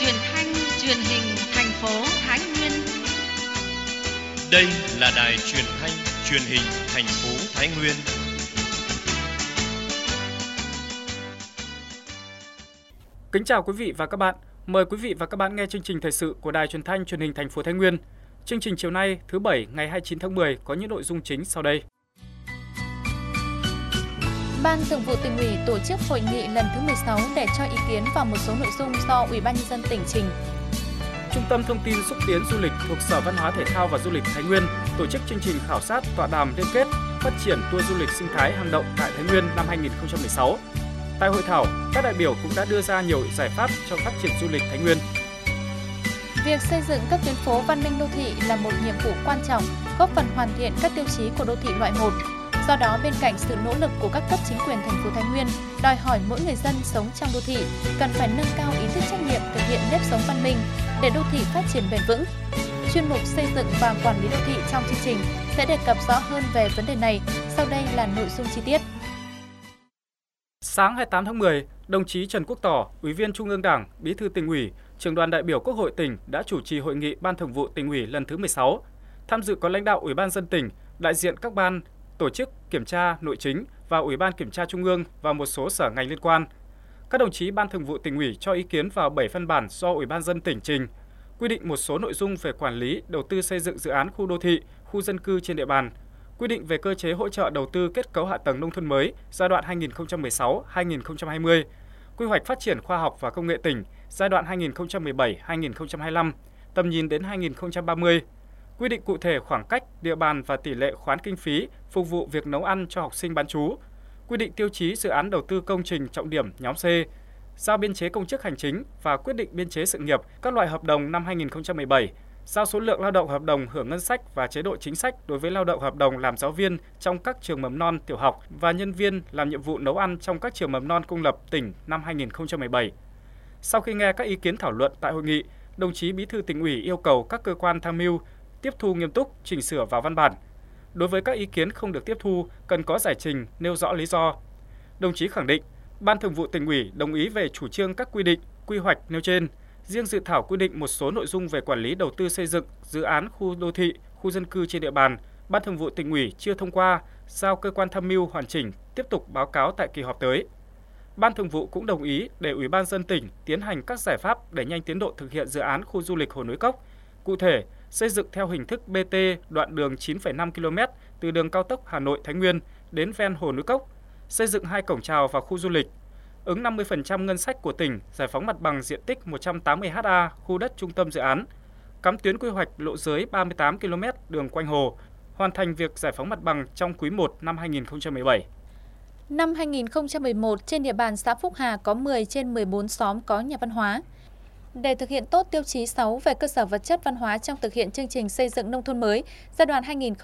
truyền thanh truyền hình thành phố Thái Nguyên. Đây là đài truyền thanh truyền hình thành phố Thái Nguyên. Kính chào quý vị và các bạn. Mời quý vị và các bạn nghe chương trình thời sự của đài truyền thanh truyền hình thành phố Thái Nguyên. Chương trình chiều nay thứ Bảy ngày 29 tháng 10 có những nội dung chính sau đây. Ban Thường vụ Tỉnh ủy tổ chức hội nghị lần thứ 16 để cho ý kiến vào một số nội dung do Ủy ban nhân dân tỉnh trình. Trung tâm Thông tin xúc tiến du lịch thuộc Sở Văn hóa Thể thao và Du lịch Thái Nguyên tổ chức chương trình khảo sát tọa đàm liên kết phát triển tour du lịch sinh thái hang động tại Thái Nguyên năm 2016. Tại hội thảo, các đại biểu cũng đã đưa ra nhiều giải pháp cho phát triển du lịch Thái Nguyên. Việc xây dựng các tuyến phố văn minh đô thị là một nhiệm vụ quan trọng, góp phần hoàn thiện các tiêu chí của đô thị loại 1. Do đó, bên cạnh sự nỗ lực của các cấp chính quyền thành phố Thái Nguyên, đòi hỏi mỗi người dân sống trong đô thị cần phải nâng cao ý thức trách nhiệm thực hiện nếp sống văn minh để đô thị phát triển bền vững. Chuyên mục xây dựng và quản lý đô thị trong chương trình sẽ đề cập rõ hơn về vấn đề này. Sau đây là nội dung chi tiết. Sáng 28 tháng 10, đồng chí Trần Quốc Tỏ, Ủy viên Trung ương Đảng, Bí thư Tỉnh ủy, Trưởng đoàn đại biểu Quốc hội tỉnh đã chủ trì hội nghị Ban Thường vụ Tỉnh ủy lần thứ 16. Tham dự có lãnh đạo Ủy ban nhân dân tỉnh, đại diện các ban, tổ chức kiểm tra nội chính và Ủy ban Kiểm tra Trung ương và một số sở ngành liên quan. Các đồng chí Ban Thường vụ Tỉnh ủy cho ý kiến vào 7 văn bản do Ủy ban nhân dân tỉnh trình, quy định một số nội dung về quản lý, đầu tư xây dựng dự án khu đô thị, khu dân cư trên địa bàn, quy định về cơ chế hỗ trợ đầu tư kết cấu hạ tầng nông thôn mới giai đoạn 2016-2020, quy hoạch phát triển khoa học và công nghệ tỉnh giai đoạn 2017-2025, tầm nhìn đến 2030, quy định cụ thể khoảng cách, địa bàn và tỷ lệ khoán kinh phí phục vụ việc nấu ăn cho học sinh bán trú, quy định tiêu chí dự án đầu tư công trình trọng điểm nhóm C, giao biên chế công chức hành chính và quyết định biên chế sự nghiệp các loại hợp đồng năm 2017, giao số lượng lao động hợp đồng hưởng ngân sách và chế độ chính sách đối với lao động hợp đồng làm giáo viên trong các trường mầm non tiểu học và nhân viên làm nhiệm vụ nấu ăn trong các trường mầm non công lập tỉnh năm 2017. Sau khi nghe các ý kiến thảo luận tại hội nghị, đồng chí Bí thư Tỉnh ủy yêu cầu các cơ quan tham mưu tiếp thu nghiêm túc, chỉnh sửa vào văn bản. Đối với các ý kiến không được tiếp thu, cần có giải trình, nêu rõ lý do. Đồng chí khẳng định, Ban Thường vụ Tỉnh ủy đồng ý về chủ trương các quy định, quy hoạch nêu trên. Riêng dự thảo quy định một số nội dung về quản lý đầu tư xây dựng, dự án khu đô thị, khu dân cư trên địa bàn, Ban Thường vụ Tỉnh ủy chưa thông qua, giao cơ quan tham mưu hoàn chỉnh, tiếp tục báo cáo tại kỳ họp tới. Ban Thường vụ cũng đồng ý để Ủy ban nhân dân tỉnh tiến hành các giải pháp để nhanh tiến độ thực hiện dự án khu du lịch Hồ Núi Cốc. Cụ thể, xây dựng theo hình thức BT đoạn đường 9,5 km từ đường cao tốc Hà Nội - Thái Nguyên đến ven Hồ Núi Cốc, xây dựng 2 cổng chào vào khu du lịch, ứng 50% ngân sách của tỉnh, giải phóng mặt bằng diện tích 180 ha khu đất trung tâm dự án, cắm tuyến quy hoạch lộ giới 38 km đường quanh hồ, hoàn thành việc giải phóng mặt bằng trong quý 1 năm 2017. Năm 2011, trên địa bàn xã Phúc Hà có 10 trên 14 xóm có nhà văn hóa. Để thực hiện tốt tiêu chí 6 về cơ sở vật chất văn hóa trong thực hiện chương trình xây dựng nông thôn mới giai đoạn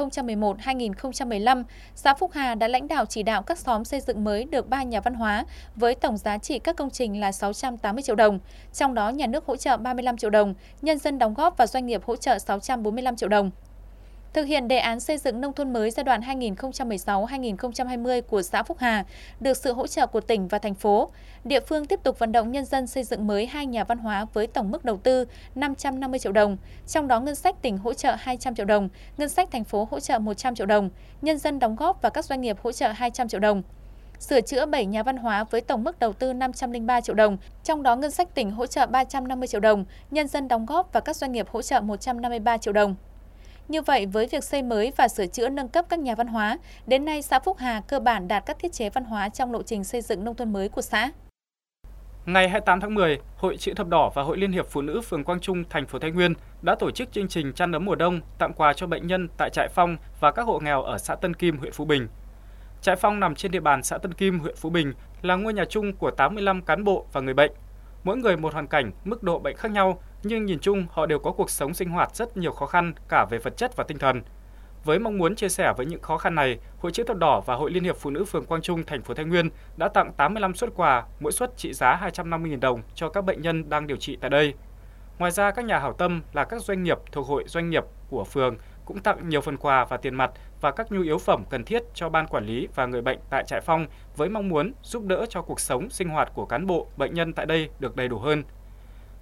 2011-2015, xã Phúc Hà đã lãnh đạo chỉ đạo các xóm xây dựng mới được 3 nhà văn hóa với tổng giá trị các công trình là 680 triệu đồng, trong đó nhà nước hỗ trợ 35 triệu đồng, nhân dân đóng góp và doanh nghiệp hỗ trợ 645 triệu đồng. Thực hiện đề án xây dựng nông thôn mới giai đoạn 2016-2020 của xã Phúc Hà, được sự hỗ trợ của tỉnh và thành phố, địa phương tiếp tục vận động nhân dân xây dựng mới 2 nhà văn hóa với tổng mức đầu tư 550 triệu đồng, trong đó ngân sách tỉnh hỗ trợ 200 triệu đồng, ngân sách thành phố hỗ trợ 100 triệu đồng, nhân dân đóng góp và các doanh nghiệp hỗ trợ 200 triệu đồng. Sửa chữa 7 nhà văn hóa với tổng mức đầu tư 503 triệu đồng, trong đó ngân sách tỉnh hỗ trợ 350 triệu đồng, nhân dân đóng góp và các doanh nghiệp hỗ trợ 153 triệu đồng. Như vậy, với việc xây mới và sửa chữa nâng cấp các nhà văn hóa, đến nay xã Phúc Hà cơ bản đạt các thiết chế văn hóa trong lộ trình xây dựng nông thôn mới của xã. Ngày 28 tháng 10, Hội Chữ Thập Đỏ và Hội Liên hiệp Phụ nữ phường Quang Trung, thành phố Thái Nguyên đã tổ chức chương trình chăn ấm mùa đông tặng quà cho bệnh nhân tại trại Phong và các hộ nghèo ở xã Tân Kim, huyện Phú Bình. Trại Phong nằm trên địa bàn xã Tân Kim, huyện Phú Bình, là ngôi nhà chung của 85 cán bộ và người bệnh. Mỗi người một hoàn cảnh, mức độ bệnh khác nhau, nhưng nhìn chung họ đều có cuộc sống sinh hoạt rất nhiều khó khăn cả về vật chất và tinh thần. Với mong muốn chia sẻ với những khó khăn này, Hội Chữ Thập Đỏ và Hội Liên hiệp Phụ nữ phường Quang Trung, thành phố Thái Nguyên đã tặng 85 suất quà, mỗi suất trị giá 250.000 đồng cho các bệnh nhân đang điều trị tại đây. Ngoài ra, các nhà hảo tâm là các doanh nghiệp thuộc hội doanh nghiệp của phường cũng tặng nhiều phần quà và tiền mặt và các nhu yếu phẩm cần thiết cho ban quản lý và người bệnh tại trại Phong với mong muốn giúp đỡ cho cuộc sống sinh hoạt của cán bộ, bệnh nhân tại đây được đầy đủ hơn.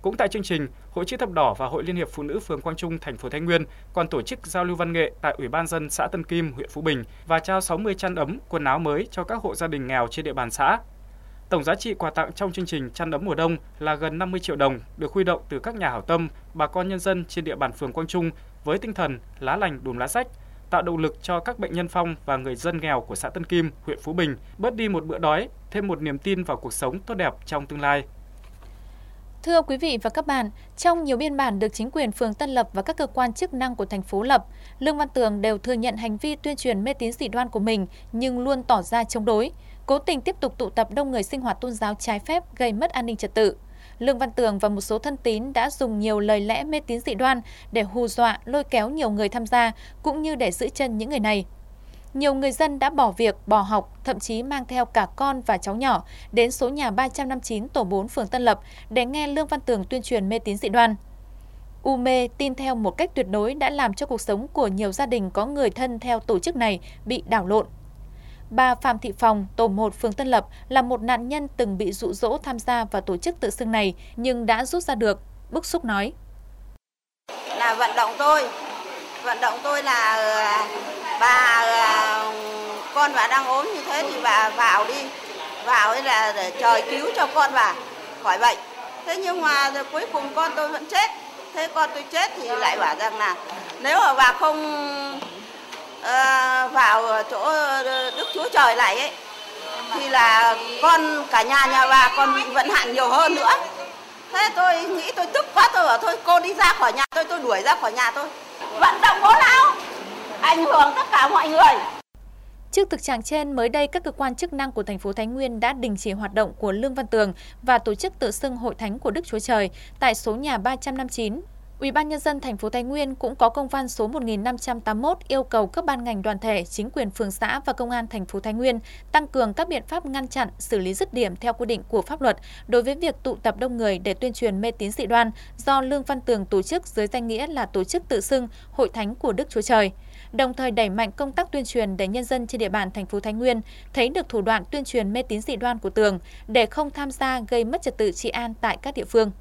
Cũng tại chương trình, Hội Chữ Thập Đỏ và Hội Liên hiệp Phụ nữ phường Quang Trung, thành phố Thái Nguyên còn tổ chức giao lưu văn nghệ tại Ủy ban nhân dân xã Tân Kim, huyện Phú Bình và trao 60 chăn ấm, quần áo mới cho các hộ gia đình nghèo trên địa bàn xã. Tổng giá trị quà tặng trong chương trình chăn ấm mùa đông là gần 50 triệu đồng, được huy động từ các nhà hảo tâm, bà con nhân dân trên địa bàn phường Quang Trung với tinh thần lá lành đùm lá rách, tạo động lực cho các bệnh nhân phong và người dân nghèo của xã Tân Kim, huyện Phú Bình bớt đi một bữa đói, thêm một niềm tin vào cuộc sống tốt đẹp trong tương lai. Thưa quý vị và các bạn, trong nhiều biên bản được chính quyền phường Tân Lập và các cơ quan chức năng của thành phố lập, Lương Văn Tường đều thừa nhận hành vi tuyên truyền mê tín dị đoan của mình nhưng luôn tỏ ra chống đối, cố tình tiếp tục tụ tập đông người sinh hoạt tôn giáo trái phép gây mất an ninh trật tự. Lương Văn Tường và một số thân tín đã dùng nhiều lời lẽ mê tín dị đoan để hù dọa, lôi kéo nhiều người tham gia cũng như để giữ chân những người này. Nhiều người dân đã bỏ việc, bỏ học, thậm chí mang theo cả con và cháu nhỏ đến số nhà 359 tổ 4 phường Tân Lập để nghe Lương Văn Tường tuyên truyền mê tín dị đoan. U mê tin theo một cách tuyệt đối đã làm cho cuộc sống của nhiều gia đình có người thân theo tổ chức này bị đảo lộn. Bà Phạm Thị Phòng, tổ 1 phường Tân Lập là một nạn nhân từng bị dụ dỗ tham gia vào tổ chức tự xưng này nhưng đã rút ra được, bức xúc nói. Là vận động tôi là con bà đang ốm như thế thì bà vào đi, vào ấy là để trời cứu cho con bà khỏi bệnh. Thế nhưng mà cuối cùng con tôi vẫn chết. Thế con tôi chết thì lại bảo rằng là nếu mà bà không vào chỗ Đức Chúa Trời này ấy thì là cả nhà bà còn bị vận hạn nhiều hơn nữa. Thế tôi nghĩ tôi tức quá, tôi bảo thôi cô đi ra khỏi nhà tôi đuổi ra khỏi nhà tôi. Vận động bố lão, ảnh hưởng tất cả mọi người. Trước thực trạng trên, mới đây các cơ quan chức năng của thành phố Thái Nguyên đã đình chỉ hoạt động của Lương Văn Tường và tổ chức tự xưng Hội Thánh của Đức Chúa Trời tại số nhà 359. Ủy ban nhân dân thành phố Thái Nguyên cũng có công văn số 1581 yêu cầu các ban ngành đoàn thể, chính quyền phường xã và công an thành phố Thái Nguyên tăng cường các biện pháp ngăn chặn, xử lý dứt điểm theo quy định của pháp luật đối với việc tụ tập đông người để tuyên truyền mê tín dị đoan do Lương Văn Tường tổ chức dưới danh nghĩa là tổ chức tự xưng Hội Thánh của Đức Chúa Trời. Đồng thời đẩy mạnh công tác tuyên truyền để nhân dân trên địa bàn thành phố Thái Nguyên thấy được thủ đoạn tuyên truyền mê tín dị đoan của Tường để không tham gia gây mất trật tự trị an tại các địa phương.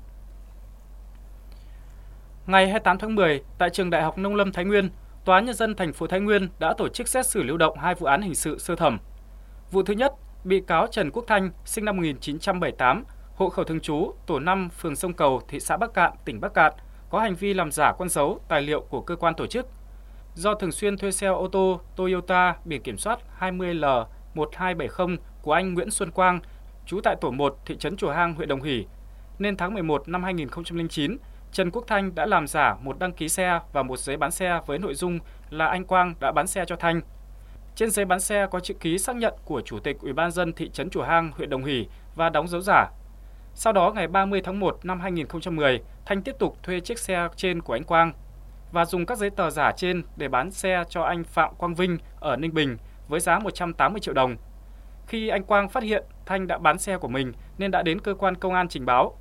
Ngày 28 tháng 10, tại trường Đại học Nông lâm Thái Nguyên, Tòa án Nhân dân thành phố Thái Nguyên đã tổ chức xét xử lưu động 2 vụ án hình sự sơ thẩm. Vụ thứ nhất, bị cáo Trần Quốc Thanh, sinh năm 1978, hộ khẩu thường trú tổ 5 phường Sông Cầu, thị xã Bắc Cạn, tỉnh Bắc Cạn, có hành vi làm giả con dấu, tài liệu của cơ quan tổ chức. Do thường xuyên thuê xe ô tô Toyota biển kiểm soát 20L1270 của anh Nguyễn Xuân Quang, trú tại tổ 1, thị trấn Chùa Hang, huyện Đồng Hỷ, nên tháng 11 năm 2009, Trần Quốc Thanh đã làm giả một đăng ký xe và một giấy bán xe với nội dung là anh Quang đã bán xe cho Thanh. Trên giấy bán xe có chữ ký xác nhận của Chủ tịch Ủy ban nhân dân thị trấn Chùa Hang, huyện Đồng Hỷ và đóng dấu giả. Sau đó, ngày 30 tháng 1 năm 2010, Thanh tiếp tục thuê chiếc xe trên của anh Quang và dùng các giấy tờ giả trên để bán xe cho anh Phạm Quang Vinh ở Ninh Bình với giá 180 triệu đồng. Khi anh Quang phát hiện Thanh đã bán xe của mình nên đã đến cơ quan công an trình báo.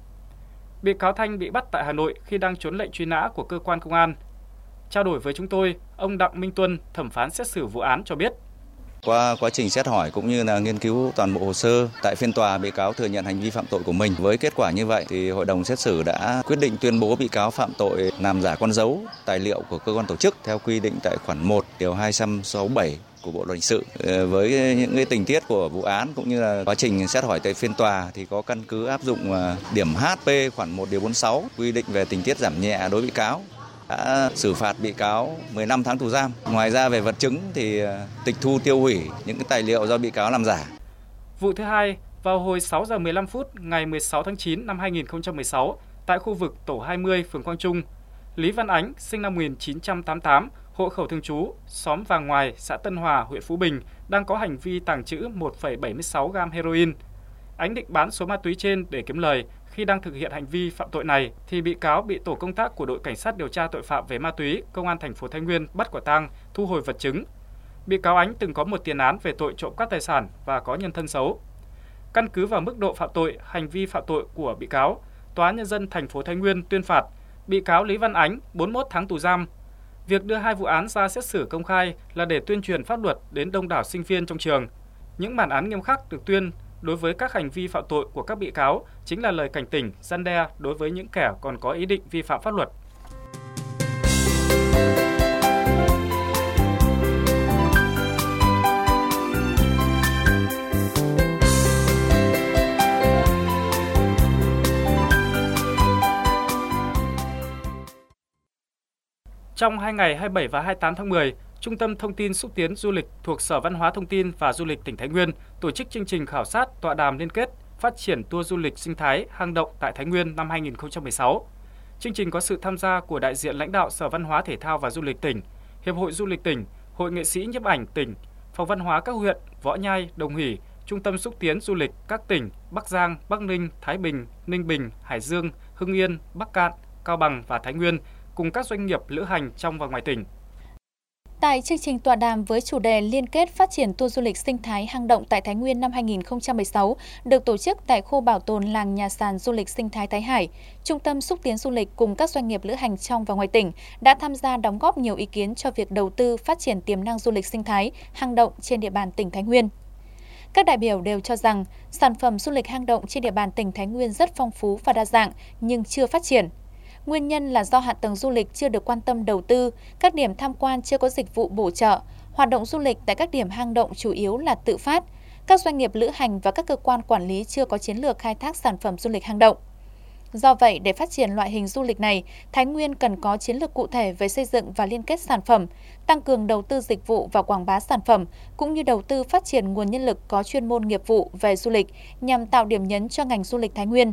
Bị cáo Thanh bị bắt tại Hà Nội khi đang trốn lệnh truy nã của cơ quan công an. Trao đổi với chúng tôi, ông Đặng Minh Tuân, thẩm phán xét xử vụ án cho biết. Qua quá trình xét hỏi cũng như là nghiên cứu toàn bộ hồ sơ, tại phiên tòa bị cáo thừa nhận hành vi phạm tội của mình. Với kết quả như vậy thì hội đồng xét xử đã quyết định tuyên bố bị cáo phạm tội làm giả con dấu, tài liệu của cơ quan tổ chức theo quy định tại khoản 1 điều 267 của Bộ luật hình sự. Với những cái tình tiết của vụ án cũng như là quá trình xét hỏi tại phiên tòa thì có căn cứ áp dụng điểm HP khoản 1 điều 46 quy định về tình tiết giảm nhẹ đối với bị cáo, đã xử phạt bị cáo 15 tháng tù giam. Ngoài ra về vật chứng thì tịch thu tiêu hủy những cái tài liệu do bị cáo làm giả. Vụ thứ hai, vào hồi 6 giờ 15 phút ngày 16 tháng 9 năm 2016 tại khu vực tổ 20 phường Quang Trung, Lý Văn Ánh, sinh năm 1988, hộ khẩu thường trú xóm Vàng Ngoài, xã Tân Hòa, huyện Phú Bình đang có hành vi tàng trữ 1,76 gam heroin. Ánh định bán số ma túy trên để kiếm lời. Khi đang thực hiện hành vi phạm tội này thì bị cáo bị tổ công tác của đội cảnh sát điều tra tội phạm về ma túy công an thành phố Thái Nguyên bắt quả tang, thu hồi vật chứng. Bị cáo Ánh từng có một tiền án về tội trộm cắp tài sản và có nhân thân xấu. Căn cứ vào mức độ phạm tội, hành vi phạm tội của bị cáo, Tòa án Nhân dân thành phố Thái Nguyên tuyên phạt bị cáo Lý Văn Ánh 41 tháng tù giam. Việc đưa hai vụ án ra xét xử công khai là để tuyên truyền pháp luật đến đông đảo sinh viên trong trường. Những bản án nghiêm khắc được tuyên đối với các hành vi phạm tội của các bị cáo chính là lời cảnh tỉnh, răn đe đối với những kẻ còn có ý định vi phạm pháp luật. Trong 2 ngày 27 và 28 tháng 10, Trung tâm Thông tin Xúc tiến Du lịch thuộc Sở Văn hóa Thông tin và Du lịch tỉnh Thái Nguyên tổ chức chương trình khảo sát tọa đàm liên kết phát triển tour du lịch sinh thái hang động tại Thái Nguyên năm 2016. Chương trình có sự tham gia của đại diện lãnh đạo Sở Văn hóa Thể thao và Du lịch tỉnh, Hiệp hội Du lịch tỉnh, Hội nghệ sĩ nhiếp ảnh tỉnh, Phòng Văn hóa các huyện Võ Nhai, Đồng Hỷ, Trung tâm Xúc tiến Du lịch các tỉnh Bắc Giang, Bắc Ninh, Thái Bình, Ninh Bình, Hải Dương, Hưng Yên, Bắc Kạn, Cao Bằng và Thái Nguyên cùng các doanh nghiệp lữ hành trong và ngoài tỉnh. Tại chương trình tọa đàm với chủ đề liên kết phát triển tour du lịch sinh thái hang động tại Thái Nguyên năm 2016 được tổ chức tại khu bảo tồn làng nhà sàn du lịch sinh thái Thái Hải, Trung tâm Xúc tiến Du lịch cùng các doanh nghiệp lữ hành trong và ngoài tỉnh đã tham gia đóng góp nhiều ý kiến cho việc đầu tư phát triển tiềm năng du lịch sinh thái hang động trên địa bàn tỉnh Thái Nguyên. Các đại biểu đều cho rằng sản phẩm du lịch hang động trên địa bàn tỉnh Thái Nguyên rất phong phú và đa dạng nhưng chưa phát triển. Nguyên nhân là do hạ tầng du lịch chưa được quan tâm đầu tư, các điểm tham quan chưa có dịch vụ bổ trợ, hoạt động du lịch tại các điểm hang động chủ yếu là tự phát, các doanh nghiệp lữ hành và các cơ quan quản lý chưa có chiến lược khai thác sản phẩm du lịch hang động. Do vậy, để phát triển loại hình du lịch này, Thái Nguyên cần có chiến lược cụ thể về xây dựng và liên kết sản phẩm, tăng cường đầu tư dịch vụ và quảng bá sản phẩm, cũng như đầu tư phát triển nguồn nhân lực có chuyên môn nghiệp vụ về du lịch nhằm tạo điểm nhấn cho ngành du lịch Thái Nguyên.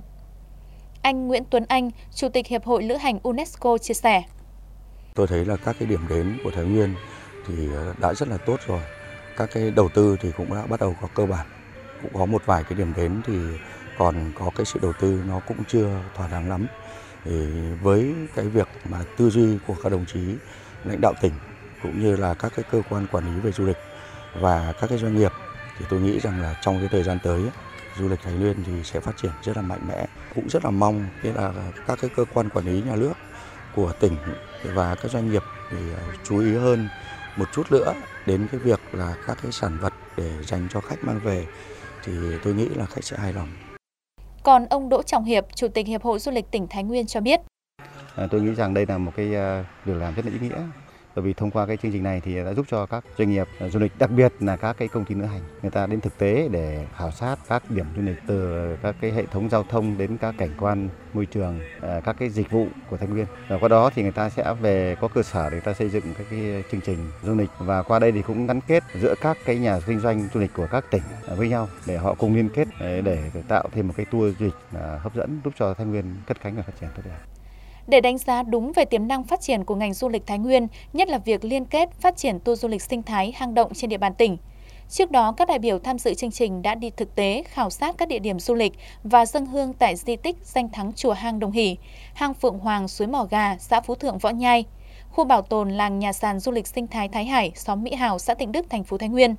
Anh Nguyễn Tuấn Anh, Chủ tịch Hiệp hội Lữ hành UNESCO chia sẻ. Tôi thấy là các cái điểm đến của Thái Nguyên thì đã rất là tốt rồi. Các cái đầu tư thì cũng đã bắt đầu có cơ bản. Cũng có một vài cái điểm đến thì còn có cái sự đầu tư nó cũng chưa thỏa đáng lắm. Thì với cái việc mà tư duy của các đồng chí lãnh đạo tỉnh cũng như là các cái cơ quan quản lý về du lịch và các cái doanh nghiệp thì tôi nghĩ rằng là trong cái thời gian tới du lịch Thái Nguyên thì sẽ phát triển rất là mạnh mẽ. Cũng rất là mong là các cái cơ quan quản lý nhà nước của tỉnh và các doanh nghiệp thì chú ý hơn một chút nữa đến cái việc là các cái sản vật để dành cho khách mang về thì tôi nghĩ là khách sẽ hài lòng. Còn ông Đỗ Trọng Hiệp, Chủ tịch Hiệp hội Du lịch tỉnh Thái Nguyên cho biết. Tôi nghĩ rằng đây là một cái việc làm rất là ý nghĩa. Bởi vì thông qua cái chương trình này thì đã giúp cho các doanh nghiệp du lịch, đặc biệt là các cái công ty lữ hành, người ta đến thực tế để khảo sát các điểm du lịch từ các cái hệ thống giao thông đến các cảnh quan môi trường, các cái dịch vụ của Thái Nguyên. Và qua đó thì người ta sẽ về có cơ sở để người ta xây dựng các cái chương trình du lịch và qua đây thì cũng gắn kết giữa các cái nhà kinh doanh du lịch của các tỉnh với nhau để họ cùng liên kết để tạo thêm một cái tour du lịch hấp dẫn giúp cho Thái Nguyên cất cánh và phát triển tốt đẹp. Để đánh giá đúng về tiềm năng phát triển của ngành du lịch Thái Nguyên, nhất là việc liên kết phát triển tour du lịch sinh thái hang động trên địa bàn tỉnh. Trước đó, các đại biểu tham dự chương trình đã đi thực tế khảo sát các địa điểm du lịch và dâng hương tại di tích danh thắng chùa Hang Đồng Hỷ, hang Phượng Hoàng suối Mò Gà, xã Phú Thượng Võ Nhai, khu bảo tồn làng nhà sàn du lịch sinh thái Thái Hải, xóm Mỹ Hào, xã Tịnh Đức, thành phố Thái Nguyên.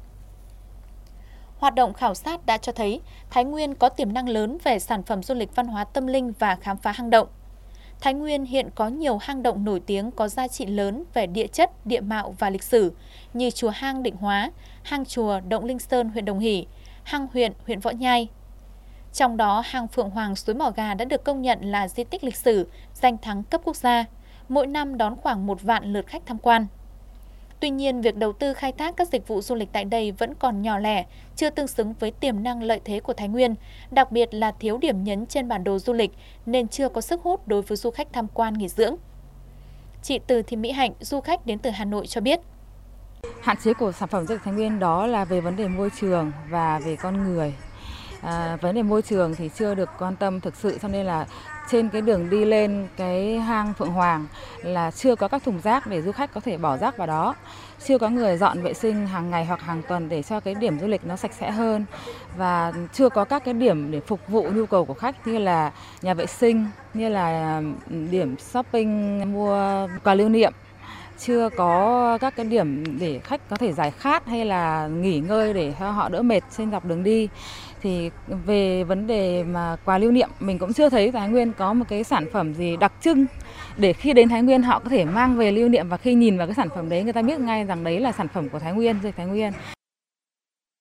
Hoạt động khảo sát đã cho thấy Thái Nguyên có tiềm năng lớn về sản phẩm du lịch văn hóa tâm linh và khám phá hang động. Thái Nguyên hiện có nhiều hang động nổi tiếng có giá trị lớn về địa chất, địa mạo và lịch sử như chùa Hang Định Hóa, hang chùa Động Linh Sơn, huyện Đồng Hỷ, hang huyện Võ Nhai. Trong đó, hang Phượng Hoàng suối Mò Gà đã được công nhận là di tích lịch sử, danh thắng cấp quốc gia, mỗi năm đón khoảng 1 vạn lượt khách tham quan. Tuy nhiên, việc đầu tư khai thác các dịch vụ du lịch tại đây vẫn còn nhỏ lẻ, chưa tương xứng với tiềm năng lợi thế của Thái Nguyên, đặc biệt là thiếu điểm nhấn trên bản đồ du lịch nên chưa có sức hút đối với du khách tham quan nghỉ dưỡng. Chị Từ Thị Mỹ Hạnh, du khách đến từ Hà Nội cho biết. Hạn chế của sản phẩm du lịch Thái Nguyên đó là về vấn đề môi trường và về con người. Vấn đề môi trường thì chưa được quan tâm thực sự, cho nên là trên cái đường đi lên cái hang Phượng Hoàng là chưa có các thùng rác để du khách có thể bỏ rác vào đó, chưa có người dọn vệ sinh hàng ngày hoặc hàng tuần để cho cái điểm du lịch nó sạch sẽ hơn, và chưa có các cái điểm để phục vụ nhu cầu của khách như là nhà vệ sinh, như là điểm shopping mua quà lưu niệm. Chưa có các cái điểm để khách có thể giải khát hay là nghỉ ngơi để cho họ đỡ mệt trên dọc đường đi. Thì về vấn đề mà quà lưu niệm, mình cũng chưa thấy Thái Nguyên có một cái sản phẩm gì đặc trưng để khi đến Thái Nguyên họ có thể mang về lưu niệm, và khi nhìn vào cái sản phẩm đấy người ta biết ngay rằng đấy là sản phẩm của Thái Nguyên, du lịch Thái Nguyên.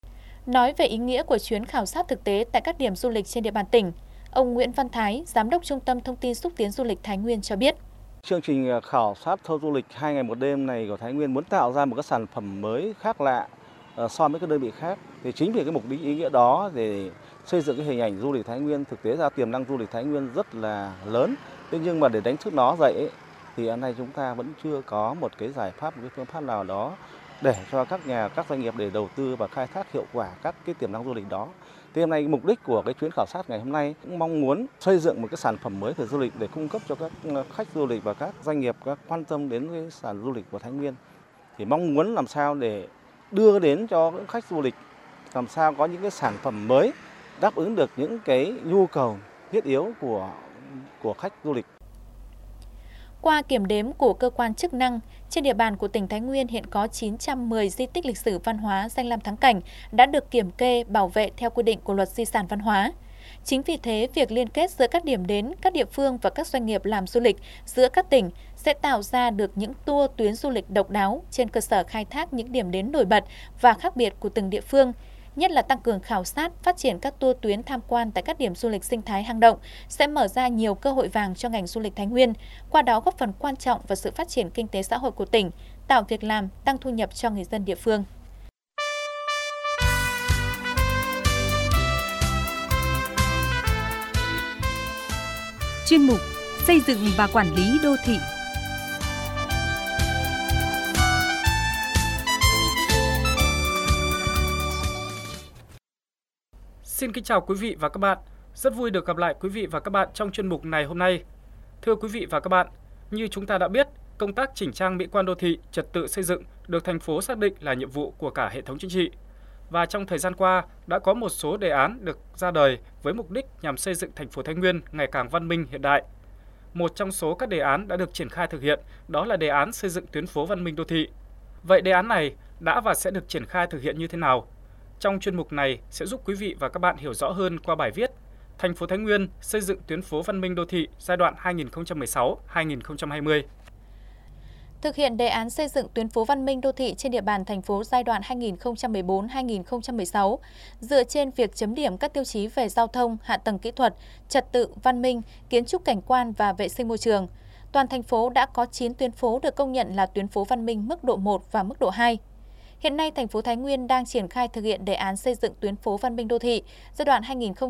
Nói về ý nghĩa của chuyến khảo sát thực tế tại các điểm du lịch trên địa bàn tỉnh, ông Nguyễn Văn Thái, Giám đốc Trung tâm Thông tin Xúc tiến Du lịch Thái Nguyên cho biết. Chương trình khảo sát tour du lịch 2 ngày 1 đêm này của Thái Nguyên muốn tạo ra một cái sản phẩm mới khác lạ so với các đơn vị khác. Thì chính vì cái mục đích ý nghĩa đó để xây dựng cái hình ảnh du lịch Thái Nguyên, thực tế ra tiềm năng du lịch Thái Nguyên rất là lớn. Thế nhưng mà để đánh thức nó dậy ấy, thì hôm nay chúng ta vẫn chưa có một cái giải pháp, một cái phương pháp nào đó để cho các doanh nghiệp để đầu tư và khai thác hiệu quả các cái tiềm năng du lịch đó. Thì hôm nay mục đích của cái chuyến khảo sát ngày hôm nay cũng mong muốn xây dựng một cái sản phẩm mới về du lịch để cung cấp cho các khách du lịch và các doanh nghiệp các quan tâm đến cái sản du lịch của Thái Nguyên. Thì mong muốn làm sao để đưa đến cho các khách du lịch làm sao có những cái sản phẩm mới đáp ứng được những cái nhu cầu thiết yếu của khách du lịch. Qua kiểm đếm của cơ quan chức năng, trên địa bàn của tỉnh Thái Nguyên hiện có 910 di tích lịch sử văn hóa danh lam thắng cảnh đã được kiểm kê, bảo vệ theo quy định của Luật Di sản Văn hóa. Chính vì thế, việc liên kết giữa các điểm đến, các địa phương và các doanh nghiệp làm du lịch giữa các tỉnh sẽ tạo ra được những tour tuyến du lịch độc đáo trên cơ sở khai thác những điểm đến nổi bật và khác biệt của từng địa phương, nhất là tăng cường khảo sát, phát triển các tour tuyến tham quan tại các điểm du lịch sinh thái hang động sẽ mở ra nhiều cơ hội vàng cho ngành du lịch Thái Nguyên, qua đó góp phần quan trọng vào sự phát triển kinh tế xã hội của tỉnh, tạo việc làm, tăng thu nhập cho người dân địa phương. Chuyên mục Xây dựng và quản lý đô thị. Xin kính chào quý vị và các bạn. Rất vui được gặp lại quý vị và các bạn trong chuyên mục này hôm nay. Thưa quý vị và các bạn, như chúng ta đã biết, công tác chỉnh trang mỹ quan đô thị, trật tự xây dựng được thành phố xác định là nhiệm vụ của cả hệ thống chính trị. Và trong thời gian qua, đã có một số đề án được ra đời với mục đích nhằm xây dựng thành phố Thái Nguyên ngày càng văn minh hiện đại. Một trong số các đề án đã được triển khai thực hiện đó là đề án xây dựng tuyến phố văn minh đô thị. Vậy đề án này đã và sẽ được triển khai thực hiện như thế nào? Trong chuyên mục này sẽ giúp quý vị và các bạn hiểu rõ hơn qua bài viết Thành phố Thái Nguyên xây dựng tuyến phố văn minh đô thị giai đoạn 2016-2020. Thực hiện đề án xây dựng tuyến phố văn minh đô thị trên địa bàn thành phố giai đoạn 2014-2016, dựa trên việc chấm điểm các tiêu chí về giao thông, hạ tầng kỹ thuật, trật tự, văn minh, kiến trúc cảnh quan và vệ sinh môi trường, toàn thành phố đã có 9 tuyến phố được công nhận là tuyến phố văn minh mức độ 1 và mức độ 2. Hiện nay, thành phố Thái Nguyên đang triển khai thực hiện đề án xây dựng tuyến phố văn minh đô thị giai đoạn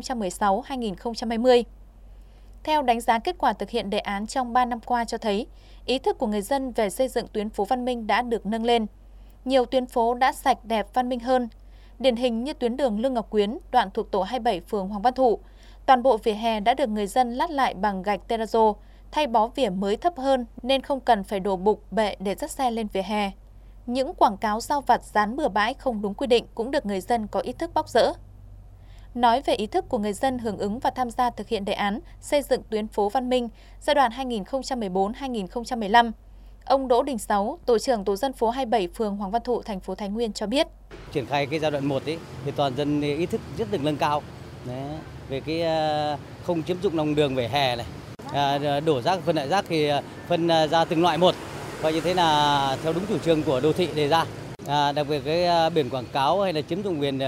2016-2020. Theo đánh giá kết quả thực hiện đề án trong 3 năm qua cho thấy, ý thức của người dân về xây dựng tuyến phố văn minh đã được nâng lên. Nhiều tuyến phố đã sạch đẹp văn minh hơn. Điển hình như tuyến đường Lương Ngọc Quyến, đoạn thuộc tổ 27 phường Hoàng Văn Thụ. Toàn bộ vỉa hè đã được người dân lát lại bằng gạch terrazzo, thay bó vỉa mới thấp hơn nên không cần phải đổ bục bệ để dắt xe lên vỉa hè. Những quảng cáo rao vặt dán bừa bãi không đúng quy định cũng được người dân có ý thức bóc dỡ. Nói về ý thức của người dân hưởng ứng và tham gia thực hiện đề án xây dựng tuyến phố văn minh giai đoạn 2014-2015, ông Đỗ Đình Sáu, tổ trưởng tổ dân phố 27 phường Hoàng Văn Thụ, thành phố Thái Nguyên cho biết. Triển khai cái giai đoạn 1 thì toàn dân ý thức rất được nâng cao. Về cái không chiếm dụng lòng đường vỉa hè này, đổ rác, phân loại rác thì phân ra từng loại một. Và như thế là theo đúng chủ trương của đô thị đề ra. Đặc biệt cái biển quảng cáo hay là chiếm dụng quyền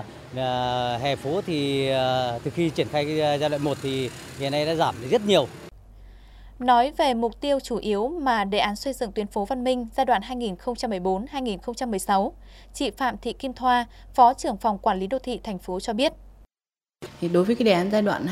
hè phố thì từ khi triển khai giai đoạn 1 thì hiện nay đã giảm rất nhiều. Nói về mục tiêu chủ yếu mà đề án xây dựng tuyến phố văn minh giai đoạn 2014-2016, chị Phạm Thị Kim Thoa, Phó trưởng phòng quản lý đô thị thành phố cho biết. Thì đối với cái đề án giai đoạn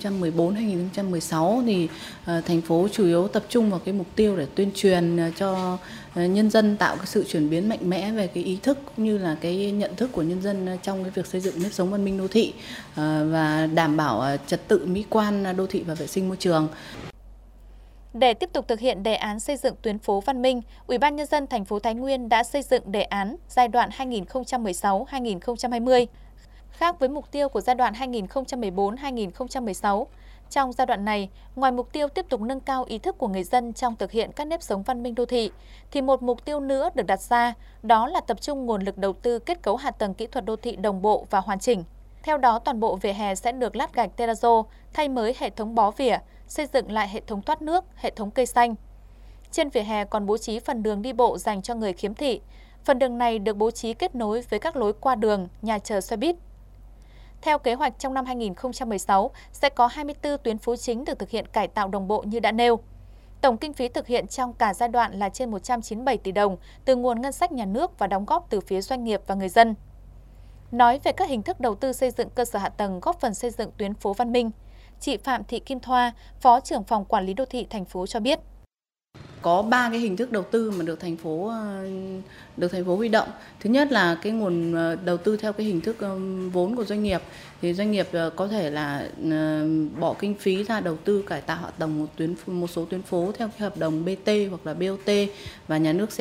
2014-2016 thì thành phố chủ yếu tập trung vào cái mục tiêu để tuyên truyền cho nhân dân, tạo cái sự chuyển biến mạnh mẽ về cái ý thức cũng như là cái nhận thức của nhân dân trong cái việc xây dựng nếp sống văn minh đô thị và đảm bảo trật tự mỹ quan đô thị và vệ sinh môi trường. Để tiếp tục thực hiện đề án xây dựng tuyến phố văn minh, Ủy ban Nhân dân thành phố Thái Nguyên đã xây dựng đề án giai đoạn 2016-2020. Khác với mục tiêu của giai đoạn 2014-2016, trong giai đoạn này, ngoài mục tiêu tiếp tục nâng cao ý thức của người dân trong thực hiện các nếp sống văn minh đô thị, thì một mục tiêu nữa được đặt ra, đó là tập trung nguồn lực đầu tư kết cấu hạ tầng kỹ thuật đô thị đồng bộ và hoàn chỉnh. Theo đó, toàn bộ vỉa hè sẽ được lát gạch terrazzo, thay mới hệ thống bó vỉa, xây dựng lại hệ thống thoát nước, hệ thống cây xanh. Trên vỉa hè còn bố trí phần đường đi bộ dành cho người khiếm thị. Phần đường này được bố trí kết nối với các lối qua đường, nhà chờ xe buýt. Theo kế hoạch, trong năm 2016 sẽ có 24 tuyến phố chính được thực hiện cải tạo đồng bộ như đã nêu. Tổng kinh phí thực hiện trong cả giai đoạn là trên 197 tỷ đồng từ nguồn ngân sách nhà nước và đóng góp từ phía doanh nghiệp và người dân. Nói về các hình thức đầu tư xây dựng cơ sở hạ tầng góp phần xây dựng tuyến phố văn minh, chị Phạm Thị Kim Thoa, Phó trưởng phòng quản lý đô thị thành phố cho biết. Có 3 cái hình thức đầu tư mà được thành phố huy động. Thứ nhất là cái nguồn đầu tư theo cái hình thức vốn của doanh nghiệp. Thì doanh nghiệp có thể là bỏ kinh phí ra đầu tư cải tạo hạ tầng một số tuyến phố theo cái hợp đồng BT hoặc là BOT, và nhà nước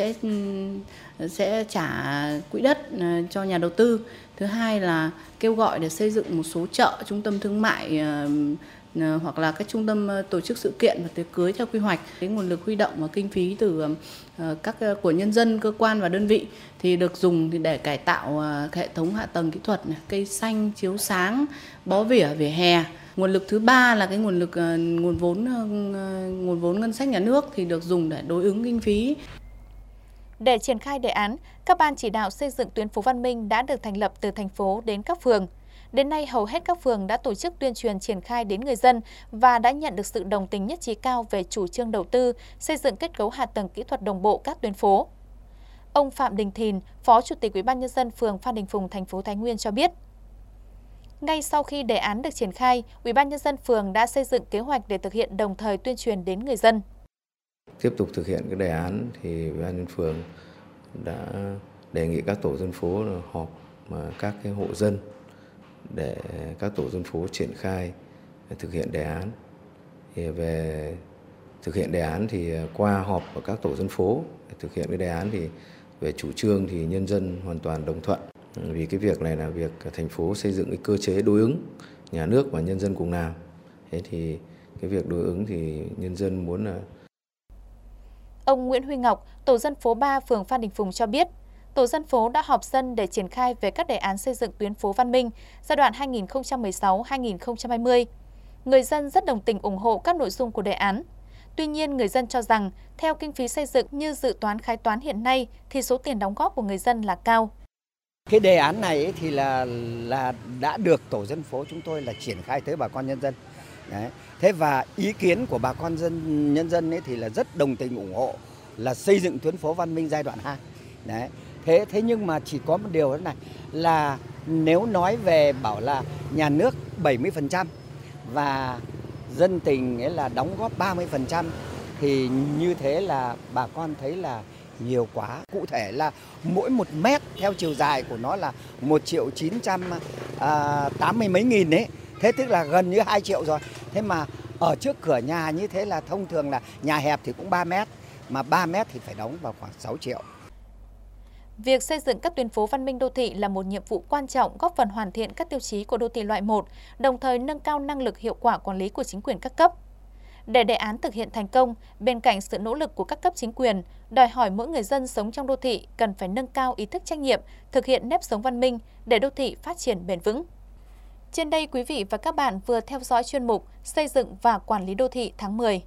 sẽ trả quỹ đất cho nhà đầu tư. Thứ hai là kêu gọi để xây dựng một số chợ, trung tâm thương mại hoặc là các trung tâm tổ chức sự kiện và tiệc cưới theo quy hoạch. Cái nguồn lực huy động và kinh phí từ của nhân dân, cơ quan và đơn vị thì được dùng để cải tạo hệ thống hạ tầng kỹ thuật, cây xanh, chiếu sáng, bó vỉa, vỉa hè. Nguồn lực thứ ba là cái nguồn vốn ngân sách nhà nước thì được dùng để đối ứng kinh phí. Để triển khai đề án, các ban chỉ đạo xây dựng tuyến phố văn minh đã được thành lập từ thành phố đến các phường. Đến nay, hầu hết các phường đã tổ chức tuyên truyền triển khai đến người dân và đã nhận được sự đồng tình nhất trí cao về chủ trương đầu tư, xây dựng kết cấu hạ tầng kỹ thuật đồng bộ các tuyến phố. Ông Phạm Đình Thìn, Phó Chủ tịch UBND phường Phan Đình Phùng, thành phố Thái Nguyên cho biết. Ngay sau khi đề án được triển khai, UBND phường đã xây dựng kế hoạch để thực hiện đồng thời tuyên truyền đến người dân. Tiếp tục thực hiện cái đề án thì UBND phường đã đề nghị các tổ dân phố họp các cái hộ dân để các tổ dân phố triển khai thực hiện đề án. Thì về thực hiện đề án thì qua họp của các tổ dân phố thực hiện cái đề án thì về chủ trương thì nhân dân hoàn toàn đồng thuận. Vì cái việc này là việc thành phố xây dựng cái cơ chế đối ứng, nhà nước và nhân dân cùng làm. Thế thì cái việc đối ứng thì nhân dân muốn là. Ông Nguyễn Huy Ngọc, tổ dân phố 3 phường Phan Đình Phùng cho biết, tổ dân phố đã họp dân để triển khai về các đề án xây dựng tuyến phố văn minh giai đoạn 2016-2020. Người dân rất đồng tình ủng hộ các nội dung của đề án. Tuy nhiên, người dân cho rằng, theo kinh phí xây dựng như dự toán khai toán hiện nay, thì số tiền đóng góp của người dân là cao. Cái đề án này thì là đã được tổ dân phố chúng tôi là triển khai tới bà con nhân dân. Đấy. Thế và ý kiến của bà con nhân dân ấy thì là rất đồng tình ủng hộ là xây dựng tuyến phố văn minh giai đoạn 2. Đấy. Thế nhưng mà chỉ có một điều thế này là nếu nói về bảo là nhà nước 70% và dân tình ấy là đóng góp 30% thì như thế là bà con thấy là nhiều quá. Cụ thể là mỗi 1 mét theo chiều dài của nó là 1.980 mấy nghìn đấy. Thế tức là gần như 2 triệu rồi. Thế mà ở trước cửa nhà như thế là thông thường là nhà hẹp thì cũng 3 mét, mà 3 mét thì phải đóng vào khoảng 6 triệu. Việc xây dựng các tuyến phố văn minh đô thị là một nhiệm vụ quan trọng góp phần hoàn thiện các tiêu chí của đô thị loại 1, đồng thời nâng cao năng lực hiệu quả quản lý của chính quyền các cấp. Để đề án thực hiện thành công, bên cạnh sự nỗ lực của các cấp chính quyền, đòi hỏi mỗi người dân sống trong đô thị cần phải nâng cao ý thức trách nhiệm, thực hiện nếp sống văn minh để đô thị phát triển bền vững. Trên đây, quý vị và các bạn vừa theo dõi chuyên mục Xây dựng và Quản lý đô thị tháng 10.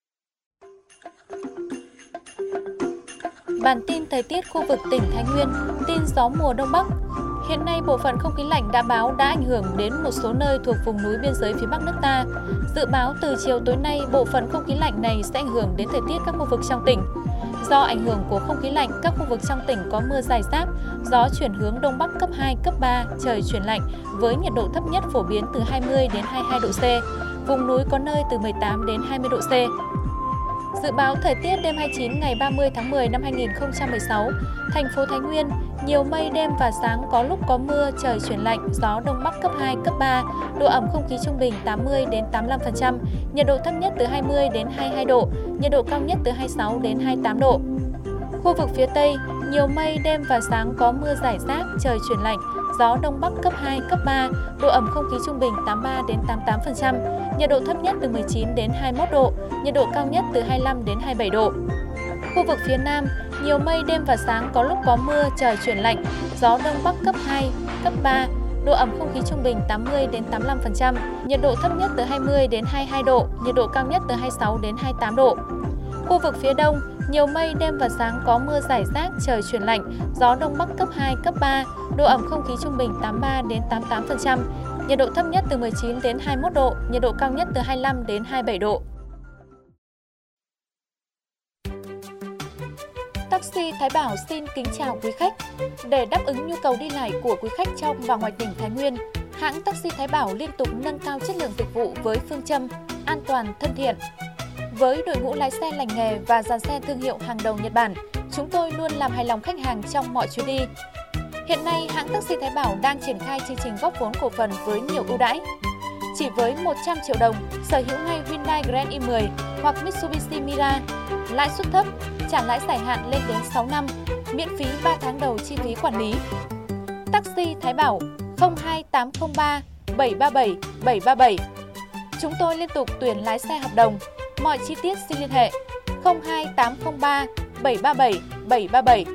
Bản tin thời tiết khu vực tỉnh Thái Nguyên, tin gió mùa Đông Bắc. Hiện nay, bộ phận không khí lạnh đã ảnh hưởng đến một số nơi thuộc vùng núi biên giới phía Bắc nước ta. Dự báo từ chiều tối nay, bộ phận không khí lạnh này sẽ ảnh hưởng đến thời tiết các khu vực trong tỉnh. Do ảnh hưởng của không khí lạnh, các khu vực trong tỉnh có mưa rải rác, gió chuyển hướng Đông Bắc cấp 2, cấp 3, trời chuyển lạnh với nhiệt độ thấp nhất phổ biến từ 20 đến 22 độ C, vùng núi có nơi từ 18 đến 20 độ C. Dự báo thời tiết đêm 29 ngày 30 tháng 10 năm 2016, thành phố Thái Nguyên, nhiều mây, đêm và sáng có lúc có mưa, trời chuyển lạnh, gió Đông Bắc cấp 2, cấp 3, độ ẩm không khí trung bình 80 đến 85%, nhiệt độ thấp nhất từ 20 đến 22 độ, nhiệt độ cao nhất từ 26 đến 28 độ. Khu vực phía Tây, nhiều mây, đêm và sáng có mưa rải rác, trời chuyển lạnh, gió Đông Bắc cấp 2, cấp 3, độ ẩm không khí trung bình 83 đến 88%, nhiệt độ thấp nhất từ 19 đến 21 độ, nhiệt độ cao nhất từ 25 đến 27 độ. Khu vực phía Nam, nhiều mây, đêm và sáng có lúc có mưa, trời chuyển lạnh, gió Đông Bắc cấp 2, cấp 3, độ ẩm không khí trung bình 80 đến 85%, nhiệt độ thấp nhất từ 20 đến 22 độ, nhiệt độ cao nhất từ 26 đến 28 độ. Khu vực phía Đông, Nhiều mây, đêm và sáng có mưa rải rác, trời chuyển lạnh, gió đông bắc cấp 2, cấp 3, độ ẩm không khí trung bình 83 đến 88%, nhiệt độ thấp nhất từ 19 đến 21 độ, nhiệt độ cao nhất từ 25 đến 27 độ. Taxi Thái Bảo xin kính chào quý khách. Để đáp ứng nhu cầu đi lại của quý khách trong và ngoài tỉnh Thái Nguyên, hãng Taxi Thái Bảo liên tục nâng cao chất lượng dịch vụ với phương châm an toàn, thân thiện. Với đội ngũ lái xe lành nghề và dàn xe thương hiệu hàng đầu Nhật Bản, chúng tôi luôn làm hài lòng khách hàng trong mọi chuyến đi. Hiện nay, hãng Taxi Thái Bảo đang triển khai chương trình góp vốn cổ phần với nhiều ưu đãi. Chỉ với 100 triệu đồng, sở hữu ngay Hyundai Grand i10 hoặc Mitsubishi Mira, lãi suất thấp, trả lãi dài hạn lên đến 6 năm, miễn phí 3 tháng đầu chi phí quản lý. Taxi Thái Bảo 02803 737 737. Chúng tôi liên tục tuyển lái xe hợp đồng. Mọi chi tiết xin liên hệ 02803 737 737.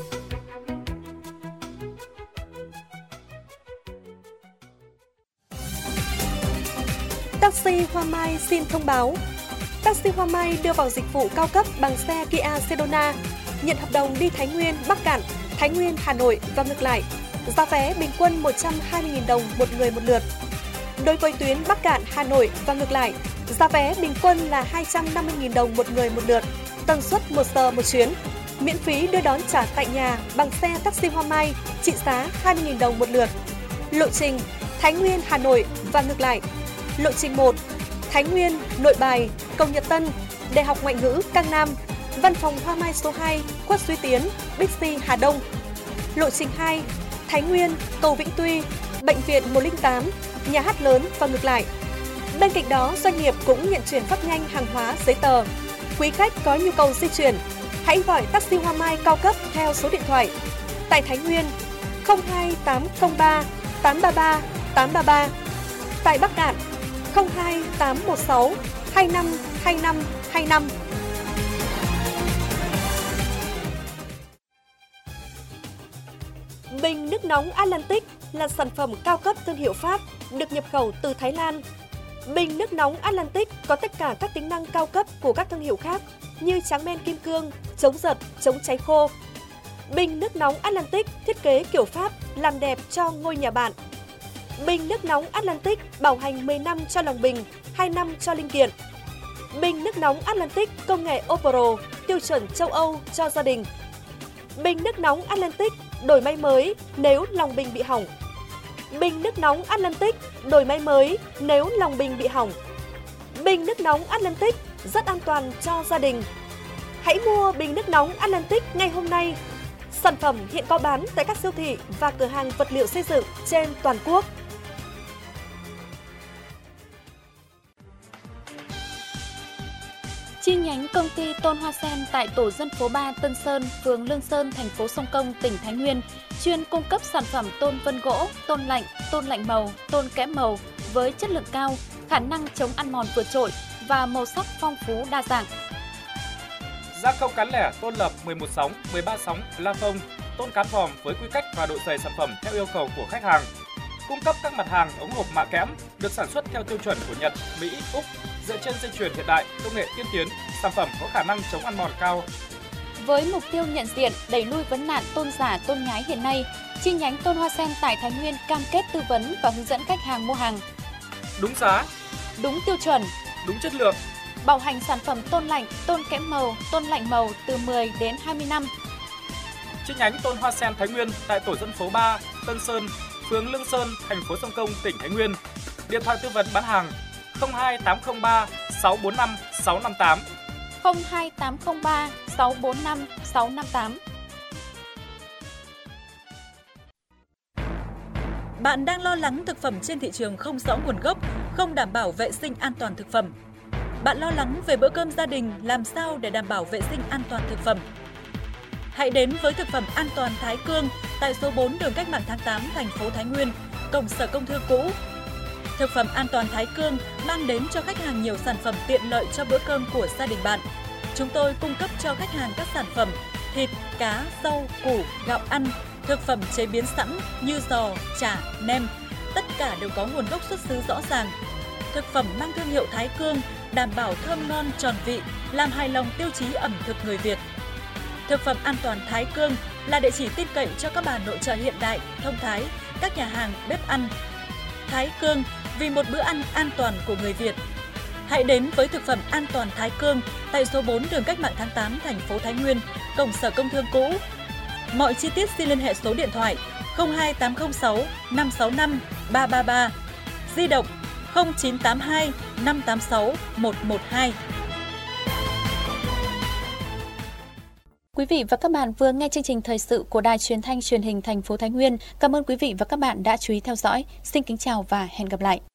Taxi Hoa Mai xin thông báo. Taxi Hoa Mai đưa vào dịch vụ cao cấp bằng xe Kia Sedona, nhận hợp đồng đi Thái Nguyên, Bắc Cạn, Thái Nguyên, Hà Nội và ngược lại. Giá vé bình quân 120.000 đồng một người một lượt. Đối với tuyến Bắc Cạn, Hà Nội và ngược lại, giá vé bình quân là 250.000 đồng một người một lượt, tần suất 1 giờ một chuyến. Miễn phí đưa đón trả tại nhà bằng xe taxi Hoa Mai trị giá 20.000 đồng một lượt. Lộ trình Thái Nguyên, Hà Nội và ngược lại. Lộ trình 1, Thái Nguyên, Nội Bài, Cầu Nhật Tân, Đại học Ngoại ngữ Cang Nam, Văn phòng Hoa Mai số 2, Khuất Duy Tiến, Bixi Hà Đông. Lộ trình 2, Thái Nguyên, Cầu Vĩnh Tuy, Bệnh viện 108, Nhà hát lớn và ngược lại. Bên cạnh đó, doanh nghiệp cũng nhận chuyển phát nhanh hàng hóa, giấy tờ. Quý khách có nhu cầu di chuyển, hãy gọi taxi Hoa Mai cao cấp theo số điện thoại. Tại Thái Nguyên 02803 833 833. Tại Bắc Cạn 02816 252525. Bình nước nóng Atlantic là sản phẩm cao cấp thương hiệu Pháp, được nhập khẩu từ Thái Lan. Bình nước nóng Atlantic có tất cả các tính năng cao cấp của các thương hiệu khác như tráng men kim cương, chống giật, chống cháy khô. Bình nước nóng Atlantic thiết kế kiểu Pháp làm đẹp cho ngôi nhà bạn. Bình nước nóng Atlantic bảo hành 10 năm cho lòng bình, 2 năm cho linh kiện. Bình nước nóng Atlantic công nghệ Opro, tiêu chuẩn châu Âu cho gia đình. Bình nước nóng Atlantic đổi máy mới nếu lòng bình bị hỏng. Bình nước nóng Atlantic đổi máy mới nếu lòng bình bị hỏng. Bình nước nóng Atlantic rất an toàn cho gia đình. Hãy mua bình nước nóng Atlantic ngay hôm nay. Sản phẩm hiện có bán tại các siêu thị và cửa hàng vật liệu xây dựng trên toàn quốc. Chi nhánh công ty Tôn Hoa Sen tại tổ dân phố 3 Tân Sơn, phường Lương Sơn, thành phố Sông Công, tỉnh Thái Nguyên chuyên cung cấp sản phẩm tôn vân gỗ, tôn lạnh màu, tôn kẽm màu với chất lượng cao, khả năng chống ăn mòn vượt trội và màu sắc phong phú đa dạng. Gia công cán lẻ tôn lập 11 sóng, 13 sóng, la phông, tôn cán vòm với quy cách và độ dày sản phẩm theo yêu cầu của khách hàng. Cung cấp các mặt hàng ống hộp mạ kẽm được sản xuất theo tiêu chuẩn của Nhật, Mỹ, Úc, dựa trên dây chuyền hiện đại, công nghệ tiên tiến, sản phẩm có khả năng chống ăn mòn cao. Với mục tiêu nhận diện, đẩy lui vấn nạn tôn giả, tôn nhái hiện nay, chi nhánh Tôn Hoa Sen tại Thái Nguyên cam kết tư vấn và hướng dẫn khách hàng mua hàng đúng giá, đúng tiêu chuẩn, đúng chất lượng. Bảo hành sản phẩm tôn lạnh, tôn kẽm màu, tôn lạnh màu từ 10 đến 20 năm. Chi nhánh Tôn Hoa Sen Thái Nguyên tại tổ dân phố 3, Tân Sơn, phường Lương Sơn, thành phố Sông Công, tỉnh Thái Nguyên. Điện thoại tư vấn bán hàng 02803 645 658. 02803 645 658. Bạn đang lo lắng thực phẩm trên thị trường không rõ nguồn gốc, không đảm bảo vệ sinh an toàn thực phẩm. Bạn lo lắng về bữa cơm gia đình làm sao để đảm bảo vệ sinh an toàn thực phẩm. Hãy đến với thực phẩm an toàn Thái Cương tại số 4 đường Cách mạng tháng 8, thành phố Thái Nguyên, cổng Sở Công Thương cũ. Thực phẩm an toàn Thái Cương mang đến cho khách hàng nhiều sản phẩm tiện lợi cho bữa cơm của gia đình bạn. Chúng tôi cung cấp cho khách hàng các sản phẩm thịt, cá, rau, củ, gạo ăn, thực phẩm chế biến sẵn như giò, chả, nem. Tất cả đều có nguồn gốc xuất xứ rõ ràng. Thực phẩm mang thương hiệu Thái Cương đảm bảo thơm ngon tròn vị, làm hài lòng tiêu chí ẩm thực người Việt. Thực phẩm an toàn Thái Cương là địa chỉ tin cậy cho các bà nội trợ hiện đại, thông thái, các nhà hàng, bếp ăn. Thái Cương vì một bữa ăn an toàn của người Việt. Hãy đến với thực phẩm an toàn Thái Cương tại số 4 đường Cách mạng tháng 8, thành phố Thái Nguyên, cổng Sở Công Thương cũ. Mọi chi tiết xin liên hệ số điện thoại 02806 565 333, di động 0982 586 112. Quý vị và các bạn vừa nghe chương trình thời sự của Đài Truyền thanh Truyền hình thành phố Thái Nguyên. Cảm ơn quý vị và các bạn đã chú ý theo dõi. Xin kính chào và hẹn gặp lại.